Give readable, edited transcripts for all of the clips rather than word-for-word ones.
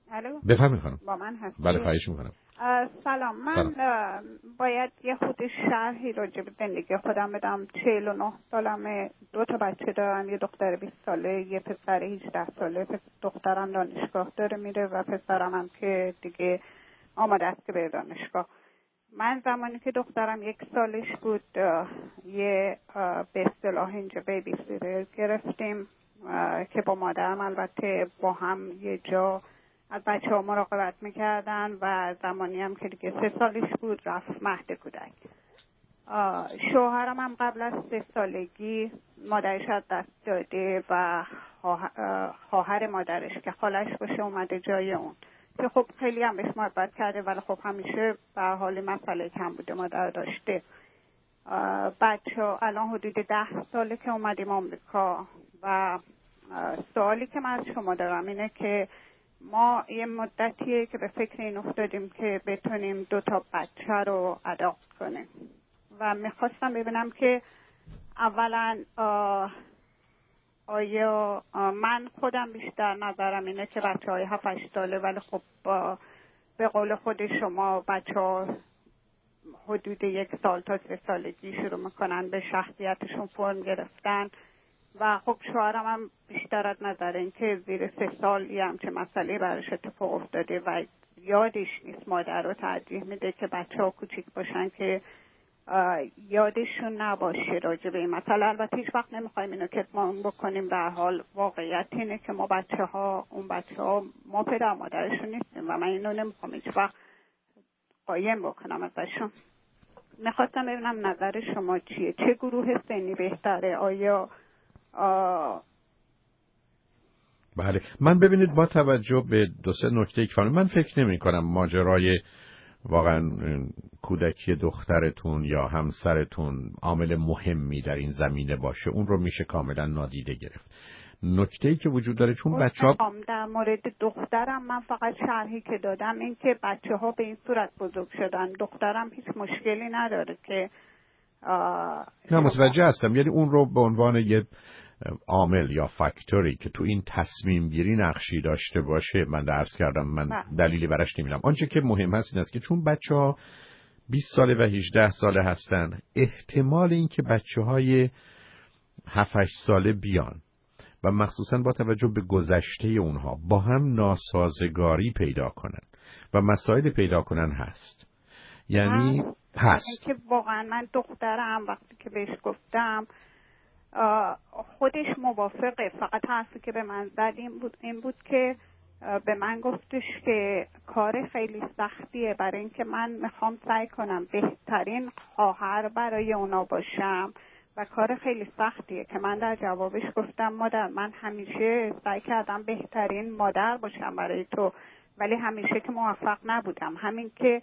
الو بفرمایید خانم. با من هستی؟ بله خواهش میکنم. سلام. من باید یه خود شرحی راجع به زندگی خودم بدم. 49 سالمه، 2 تا بچه دارم، یه دختر 20 ساله، یه پسر 18 ساله. دخترم دانشگاه داره میره و پسرم هم که دیگه آماده است که بره دانشگاه. من زمانی که دخترم 1 سالش بود یه به اصطلاح اینجا بیبی سیتر گرفتیم که با مادرم البته با هم یه جا از بچه ها مراقبت میکردن و زمانی هم که دیگه 3 سالش بود رفت مهد کودک. شوهرم هم قبل از 3 سالگی مادرش از دست داده و خواهر مادرش که خالش باشه اومده جای اون که خب خیلی هم بهش محبت کرده، ولی خب همیشه به حال مسئله کم بوده مادر داشته. بچه الان حدود 10 ساله که اومدیم آمریکا و سوالی که من از شما دارم اینه که ما یه مدتیه که به فکر این افتادیم که بتونیم 2 تا بچه رو اداپت کنیم و میخواستم ببینم که اولا آیا من خودم بیشتر نظرم اینه که بچه های 7-8 ساله، ولی خب به قول خود شما بچه ها حدود 1 سال تا 3 سالگی شروع میکنن به شخصیتشون فرم گرفتن و خب شوهرم هم بیشتر از نظر این که زیر 3 سال یه همچه مسئله براش اتفاق افتاده و یادش نیست، مادر رو ترجیح میده که بچه ها کوچیک باشن که یادشون نباشه راجع به این مسئله. البته هیچ وقت نمیخوایم اینو کتمان بکنیم، در حال واقعیت اینه که ما بچه ها ما پدر مادرشون نیستیم و من اینو نمیخوام هیچ وقت قایم بکنم ازشون. میخواستم ببینم نظر شما چیه، چه گروه سنی بهتره؟ آیا بله من ببینید با توجه به 2-3 نکته که من فکر نمی کنم ماجرای واقعا کودکی دخترتون یا همسرتون عامل مهمی در این زمینه باشه، اون رو میشه کاملا نادیده گرفت. نکته‌ای که وجود داره چون بچه‌ها در مورد دخترم من فقط شرحی که دادم این که بچه‌ها به این صورت بزرگ شدن، دخترم هیچ مشکلی نداره که نه متوجه هستم، یعنی اون رو به عنوان یه عامل یا فاکتوری که تو این تصمیم گیری نقشی داشته باشه من عرض کردم، من دلیلی براش نمیدونم. آنچه که مهم هست این است که چون بچه‌ها 20 ساله و 18 ساله هستن، احتمال این که بچه‌های 7-8 ساله بیان و مخصوصا با توجه به گذشته اونها با هم ناسازگاری پیدا کنن و مسائل پیدا کنن هست. یعنی هست که واقعا من دخترم وقتی که بهش گفتم خودش موافقه، فقط حرفی که به من زد این بود که به من گفتش که کار خیلی سختیه برای اینکه من میخوام سعی کنم بهترین خواهر برای اونا باشم و کار خیلی سختیه که من در جوابش گفتم مادر من همیشه سعی کردم بهترین مادر باشم برای تو، ولی همیشه که موفق نبودم. همین که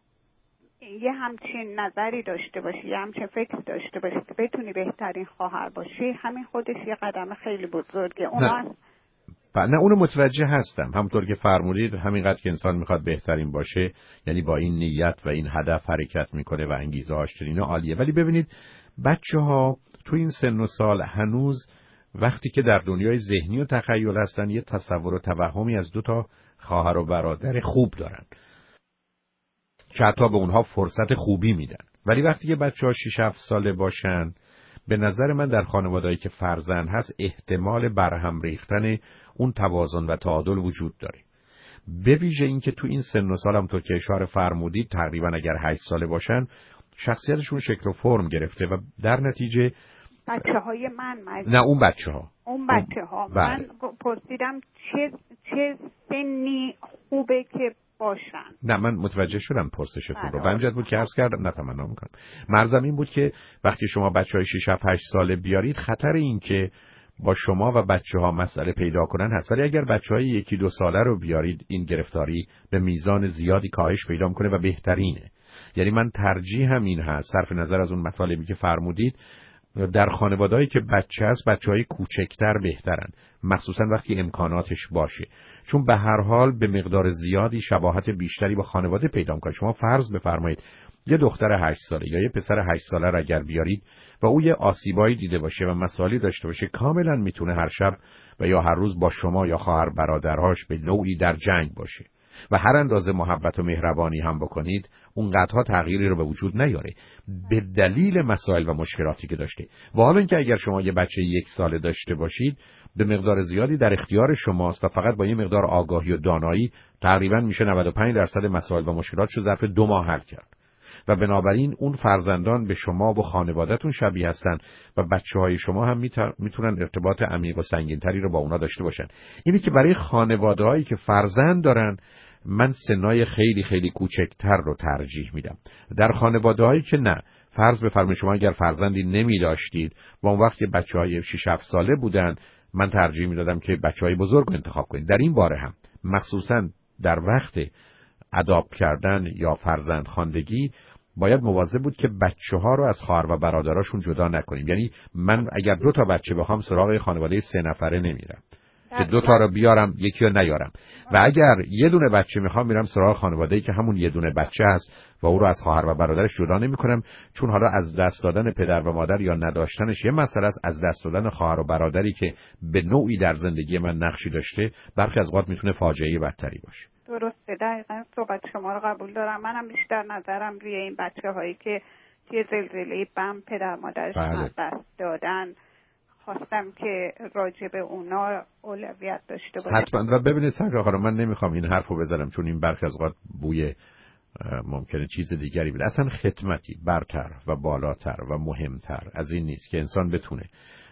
یه همچین نظری داشته باشی، یه همچین فکر داشته باشی که بتونی بهترین خواهر باشی، همین خودش یه قدم خیلی بزرگه. نه اونو متوجه هستم، همونطور که فرمودید همینقدر که انسان میخواد بهترین باشه، یعنی با این نیت و این هدف حرکت میکنه و انگیزه هاش اینا عالیه. ولی ببینید بچه‌ها تو این سن و سال هنوز وقتی که در دنیای ذهنی و تخیل هستن یه تصور و توهمی از 2 تا خواهر و برادر خوب دارن که حتی به اونها فرصت خوبی میدن. ولی وقتی که بچه‌ها 6-7 ساله باشن، به نظر من در خانواده‌ای که فرزند هست احتمال برهم ریختن اون توازن و تعادل وجود داره. به ویژه این که تو این سن و سال همونطور که اشاره فرمودید تقریبا اگر 8 ساله باشن شخصیتشون شکل و فرم گرفته و در نتیجه بچه‌های من نه اون بچه‌ها من پرسیدم چه سنی خوبه که باشن. نه من متوجه شدم پرسشتون رو. بنجد بود که عرض کردم نه تمنا میکنم. مرزم این بود که وقتی شما بچهای 6-8 ساله بیارید خطر این که با شما و بچه‌ها مسئله پیدا کنن هست، ولی اگر بچهای 1-2 ساله رو بیارید این گرفتاری به میزان زیادی کاهش پیدا میکنه و بهترینه. یعنی من ترجیحم این هست صرف نظر از اون مطالبی که فرمودید در خانواده‌ای که بچه هست بچه‌های کوچکتر بهترن، مخصوصا وقتی امکاناتش باشه، چون به هر حال به مقدار زیادی شباهت بیشتری با خانواده پیدا می‌کنه. شما فرض بفرمایید یه دختر 8 ساله یا یه پسر 8 ساله را اگر بیارید و او یه آسیبایی دیده باشه و مسائلی داشته باشه، کاملا میتونه هر شب و یا هر روز با شما یا خواهر برادرهاش به نوعی در جنگ باشه و هر اندازه محبت و مهربانی هم بکنید اونقدرها تغییری رو به وجود نیاره به دلیل مسائل و مشکلاتی که داشته. و حالا اینکه اگر شما یه بچه 1 ساله داشته باشید به مقدار زیادی در اختیار شماست و فقط با یه مقدار آگاهی و دانایی تقریبا میشه 95% مسائل و مشکلاتش رو ظرف 2 ماه حل کرد. و بنابراین اون فرزندان به شما و خانواده‌تون شبیه هستن و بچه‌های شما هم میتونن ارتباط عمیق و سنگین‌تری رو با اونا داشته باشن. اینی که برای خانواده‌هایی که فرزند دارن من سنای خیلی خیلی کوچکتر رو ترجیح میدم. در خانواده‌هایی که نه، فرض بفرمایید شما اگر فرزندی نمی داشتید و اون وقت بچه‌های 6-7 ساله بودن، من ترجیح میدادم که بچه‌های بزرگ رو انتخاب کنید. در این باره هم مخصوصاً در وقت اداپت کردن یا فرزند خواندگی باید مواظب بود که بچه‌ها رو از خواهر و برادراشون جدا نکنیم. یعنی من اگر 2 تا بچه بخوام سراغ خانواده 3 نفره نمیرم که 2 تا رو بیارم یکی رو نیارم، و اگر یه دونه بچه میخوام میرم سراغ خانواده‌ای که همون یه دونه بچه هست و او رو از خواهر و برادرش جدا نمی‌کنم، چون حالا از دست دادن پدر و مادر یا نداشتنش یه مسئله است، از دست دادن خواهر و برادری که به نوعی در زندگی من نقشی داشته برخی از اوقات میتونه فاجعه بدتری باشه. درسته، دقیقاً صحبت شما رو قبول دارم. منم بیشتر نظرم روی این بچه‌هایی که توی زلزله بم پدر مادرش از دست دادن خواستم که راجع به اونا اولویت داشته باشم. حتما. و ببینید سرکار خانم، من نمیخوام این حرفو بزنم چون این برخی از اوقات بوی ممکنه چیز دیگری بده. اصلا خدمتی برتر و بالاتر و مهمتر از این نیست که انسان بتونه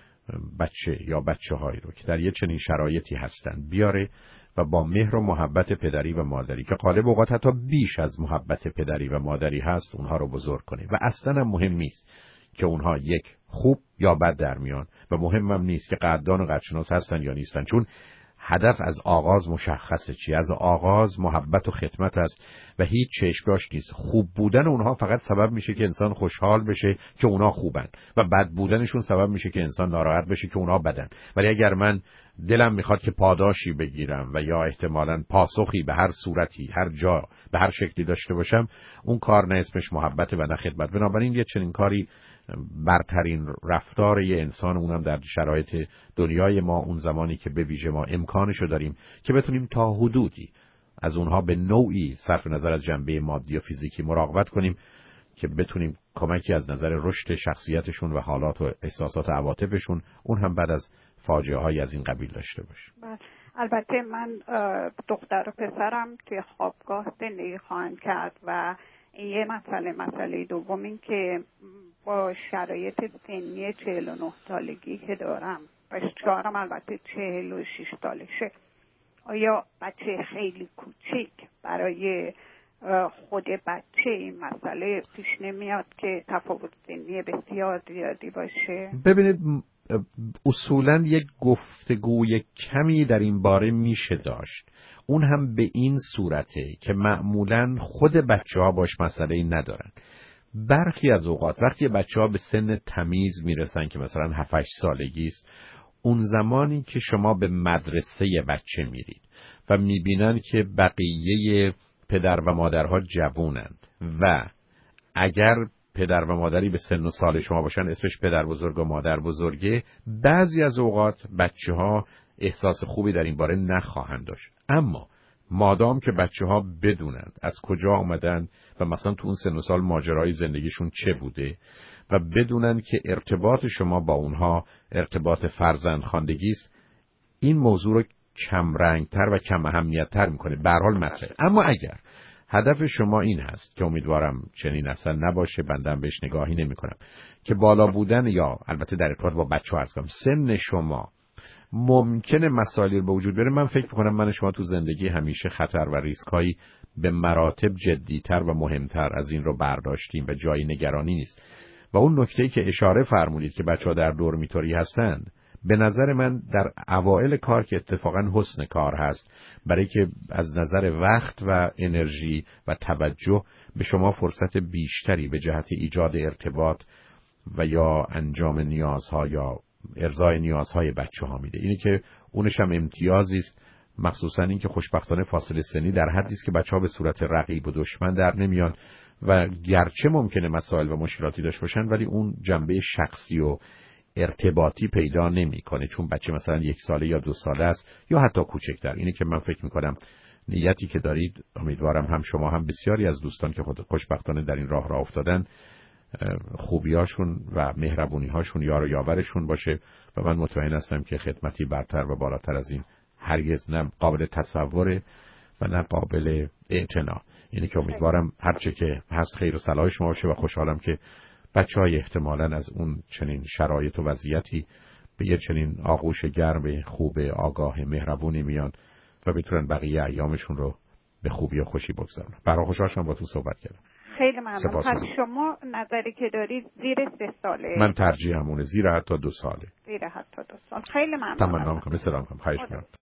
بچه یا بچه‌هایی رو که در یه چنین شرایطی هستن بیاره و با مهر و محبت پدری و مادری که غالب اوقات حتی بیش از محبت پدری و مادری هست اونها رو بزرگ کنه. و اصلا هم مهم نیست که اونها یک خوب یا بد در میان و مهمم نیست که قدردان و قدرشناس هستن یا نیستن، چون هدف از آغاز مشخصه چی. از آغاز محبت و خدمت است و هیچ چشماش نیست. خوب بودن اونها فقط سبب میشه که انسان خوشحال بشه که اونا خوبن و بد بودنشون سبب میشه که انسان ناراحت بشه که اونا بدن. ولی اگر من دلم میخواد که پاداشی بگیرم و یا احتمالاً پاسخی به هر صورتی، هر جا، به هر شکلی داشته باشم، اون کار نه اسمش محبت و نه خدمت. بنابراین یه چنین کاری برترین رفتار یه انسان، اونم در شرایط دنیای ما، اون زمانی که به ویژه ما امکانشو داریم که بتونیم تا حدودی از اونها به نوعی صرف نظر از جنبه مادی و فیزیکی مراقبت کنیم که بتونیم کمکی از نظر رشد شخصیتشون و حالات و احساسات و عواطفشون، اون هم بعد از فاجعه های از این قبیل داشته باشیم. البته من دختر و پسرم توی خوابگاه زندگی خواهند کرد و یه مسئله دوم این که با شرایط سنی 49 سالگی که دارم و شوهرم البته 46 سالشه، آیا بچه خیلی کوچیک برای خود بچه این مسئله پیش نمیاد که تفاوت سنی بسیار زیادی باشه؟ ببینید اصولاً یک گفتگوی کمی در این باره میشه داشت، اون هم به این صورته که معمولاً خود بچه‌ها باش مسئله‌ای ندارن. برخی از اوقات وقتی بچه‌ها به سن تمیز میرسن که مثلا 7-8 سالگی است، اون زمانی که شما به مدرسه بچه میرید و میبینن که بقیه پدر و مادرها جوونند و اگر پدر و مادری به سن و سال شما باشن اسمش پدر بزرگ و مادر بزرگه، بعضی از اوقات بچه‌ها احساس خوبی در این باره نخواهند داشت. اما مادام که بچه‌ها بدونند از کجا آمدن و مثلا تو اون سن و سال ماجرای زندگیشون چه بوده و بدونن که ارتباط شما با اونها ارتباط فرزندخواندگی است، این موضوع رو کم رنگتر و کم اهمیت‌تر میکنه. به هر حال مطرحه. اما اگر هدف شما این هست که امیدوارم چنین اصلا نباشه، بندم بهش نگاهی نمی‌کنم، که بالا بودن یا البته در ارتباط با بچه‌ها هست کنم سن شما ممکنه مسائلی رو به وجود بیاره، من فکر می‌کنم من شما تو زندگی همیشه خطر و ریسک‌هایی به مراتب جدی‌تر و مهمتر از این رو برداشتیم و جای نگرانی نیست. و اون نکته‌ای که اشاره فرمودید که بچه‌ها در دورمیتوری هستند، به نظر من در اوایل کار که اتفاقا حسن کار هست، برای که از نظر وقت و انرژی و توجه به شما فرصت بیشتری به جهت ایجاد ارتباط و یا انجام نیازها یا ارضای نیازهای بچه‌ها میده. اینه که اونش هم امتیازی است، مخصوصا این که خوشبختانه فاصله سنی در حدی است که بچه‌ها به صورت رقیب و دشمن در نمیان و گرچه ممکنه مسائل و مشکلاتی داشته باشن ولی اون جنبه شخصی و ارتباطی پیدا نمیکنه، چون بچه مثلا 1 ساله یا 2 ساله است یا حتی کوچکتر. اینه که من فکر میکنم نیتی که دارید، امیدوارم هم شما هم بسیاری از دوستان که خود خوشبختانه در این راه افتادن خوبیاشون و مهربونی‌هاشون یار و یاورشون باشه و من مطمئن هستم که خدمتی برتر و بالاتر از این هرگز نه قابل تصوره و نه قابل اعتنا. اینه که امیدوارم هرچه که هست خیر و صلاح شما باشه و خوشحالم که بچه‌های احتمالاً از اون چنین شرایط و وضعیتی به یه چنین آغوش گرم خوب آگاه مهربونی میان و بتونن بقیه ایامشون رو به خوبی و خوشی بگذرونن. برای خوشحال شدم با تو صحبت کردم. خیلی ممنون. پس شما نظری که دارید زیر 3 ساله؟ من ترجیحمونه زیر حتی 2 ساله. زیر حتی 2 سال. خیلی ممنون. تمام کنم. سلام کنم. خواهش می‌کنم.